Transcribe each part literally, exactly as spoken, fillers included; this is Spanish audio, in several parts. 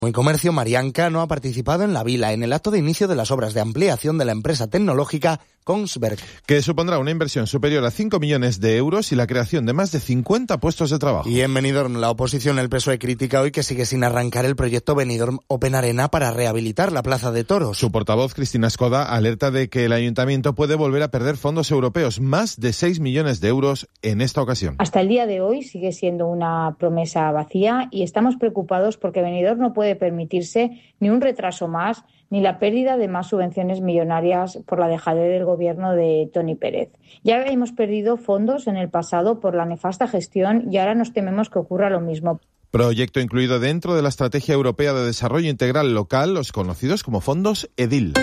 y Comercio, Marian Cano, ha participado en la Vila en el acto de inicio de las obras de ampliación de la empresa tecnológica Kongsberg, que supondrá una inversión superior a cinco millones de euros y la creación de más de cincuenta puestos de trabajo. Y en Benidorm, la oposición, el P S O E, critica hoy que sigue sin arrancar el proyecto Benidorm Open Arena para rehabilitar la Plaza de Toros. Su portavoz, Cristina Escoda, alerta de que el ayuntamiento puede volver a perder fondos europeos, más de seis millones de euros en esta ocasión. Hasta el día de hoy sigue siendo una promesa vacía y estamos preocupados porque Benidorm no puede permitirse ni un retraso más ni la pérdida de más subvenciones millonarias por la dejadez del gobierno de Toni Pérez. Ya hemos perdido fondos en el pasado por la nefasta gestión y ahora nos tememos que ocurra lo mismo. Proyecto incluido dentro de la Estrategia Europea de Desarrollo Integral Local, los conocidos como fondos EDIL.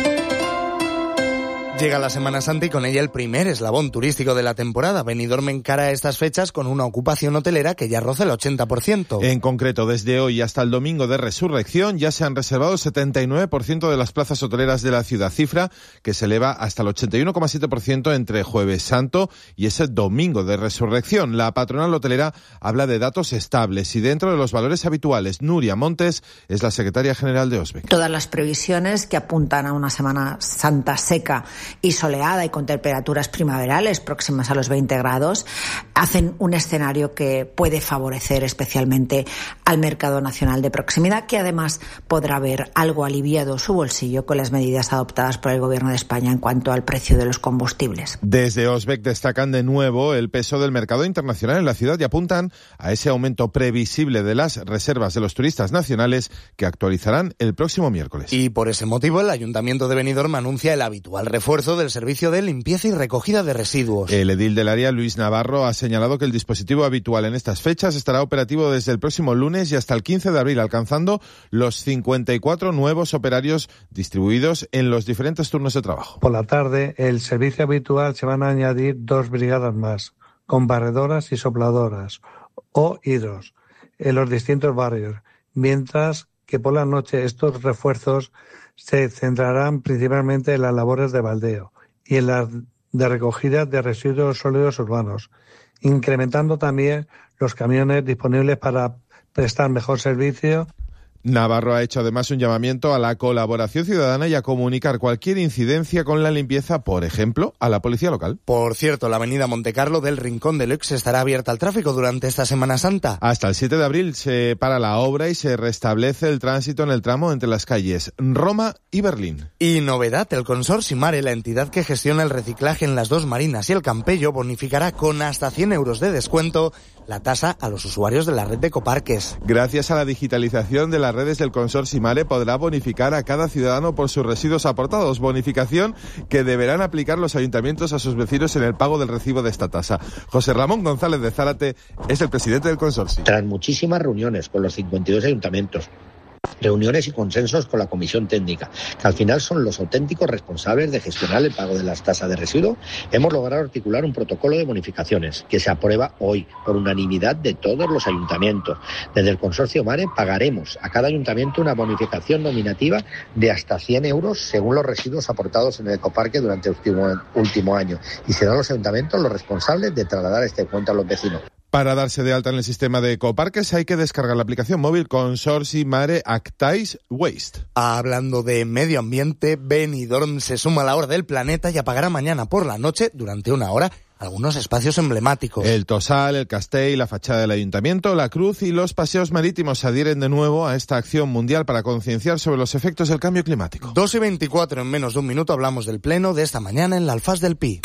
Llega la Semana Santa y con ella el primer eslabón turístico de la temporada. Benidorm encara estas fechas con una ocupación hotelera que ya roza el ochenta por ciento. En concreto, desde hoy hasta el domingo de Resurrección ya se han reservado el setenta y nueve por ciento de las plazas hoteleras de la ciudad, cifra que se eleva hasta el ochenta y uno coma siete por ciento entre Jueves Santo y ese domingo de Resurrección. La patronal hotelera habla de datos estables y dentro de los valores habituales. Nuria Montes es la secretaria general de Osbec. Todas las previsiones que apuntan a una Semana Santa seca y soleada y con temperaturas primaverales próximas a los veinte grados, hacen un escenario que puede favorecer especialmente al mercado nacional de proximidad, que además podrá ver algo aliviado su bolsillo con las medidas adoptadas por el Gobierno de España en cuanto al precio de los combustibles. Desde Osbec destacan de nuevo el peso del mercado internacional en la ciudad y apuntan a ese aumento previsible de las reservas de los turistas nacionales que actualizarán el próximo miércoles. Y por ese motivo el Ayuntamiento de Benidorm anuncia el habitual refuerzo del servicio de limpieza y recogida de residuos. El edil del área, Luis Navarro, ha señalado que el dispositivo habitual en estas fechas estará operativo desde el próximo lunes y hasta el quince de abril, alcanzando los cincuenta y cuatro nuevos operarios distribuidos en los diferentes turnos de trabajo. Por la tarde, el servicio habitual se van a añadir dos brigadas más, con barredoras y sopladoras o hidros en los distintos barrios, mientras que por la noche estos refuerzos se centrarán principalmente en las labores de baldeo y en las de recogida de residuos sólidos urbanos, incrementando también los camiones disponibles para prestar mejor servicio. Navarro ha hecho además un llamamiento a la colaboración ciudadana y a comunicar cualquier incidencia con la limpieza, por ejemplo, a la policía local. Por cierto, la avenida Montecarlo del Rincón de Leux estará abierta al tráfico durante esta Semana Santa. Hasta el siete de abril se para la obra y se restablece el tránsito en el tramo entre las calles Roma y Berlín. Y novedad, el Consorcio Mare, la entidad que gestiona el reciclaje en las dos marinas y el Campello, bonificará con hasta cien euros de descuento la tasa a los usuarios de la red de ecoparques. Gracias a la digitalización de las redes del Consorcio Mare podrá bonificar a cada ciudadano por sus residuos aportados, bonificación que deberán aplicar los ayuntamientos a sus vecinos en el pago del recibo de esta tasa. José Ramón González de Zárate es el presidente del consorcio. Tras muchísimas reuniones con los cincuenta y dos ayuntamientos, reuniones y consensos con la comisión técnica, que al final son los auténticos responsables de gestionar el pago de las tasas de residuos, hemos logrado articular un protocolo de bonificaciones que se aprueba hoy por unanimidad de todos los ayuntamientos. Desde el Consorcio Mare pagaremos a cada ayuntamiento una bonificación nominativa de hasta cien euros según los residuos aportados en el ecoparque durante el último, último año, y serán los ayuntamientos los responsables de trasladar este cuento a los vecinos. Para darse de alta en el sistema de ecoparques hay que descargar la aplicación móvil Consorcio Mare Actais Waste. Hablando de medio ambiente, Benidorm se suma a la hora del planeta y apagará mañana por la noche, durante una hora, algunos espacios emblemáticos. El Tosal, el Castell, la fachada del Ayuntamiento, la Cruz y los paseos marítimos se adhieren de nuevo a esta acción mundial para concienciar sobre los efectos del cambio climático. dos y veinticuatro, en menos de un minuto hablamos del pleno de esta mañana en la Alfaz del Pi.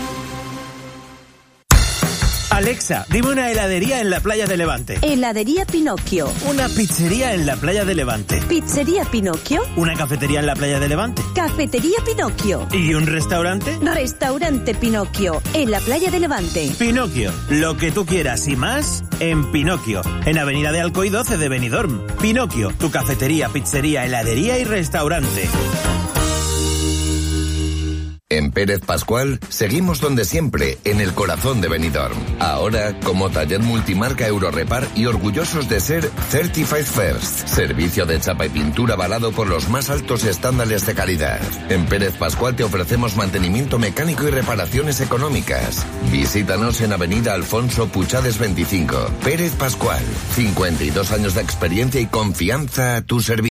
Alexa, dime una heladería en la playa de Levante. Heladería Pinocchio. Una pizzería en la playa de Levante. Pizzería Pinocchio. Una cafetería en la playa de Levante. Cafetería Pinocchio. ¿Y un restaurante? Restaurante Pinocchio, en la playa de Levante. Pinocchio, lo que tú quieras y más en Pinocchio, en Avenida de Alcoy doce de Benidorm. Pinocchio, tu cafetería, pizzería, heladería y restaurante. En Pérez Pascual seguimos donde siempre, en el corazón de Benidorm. Ahora, como taller multimarca Eurorepar y orgullosos de ser Certified First. Servicio de chapa y pintura avalado por los más altos estándares de calidad. En Pérez Pascual te ofrecemos mantenimiento mecánico y reparaciones económicas. Visítanos en Avenida Alfonso Puchades veinticinco. Pérez Pascual, cincuenta y dos años de experiencia y confianza a tu servicio.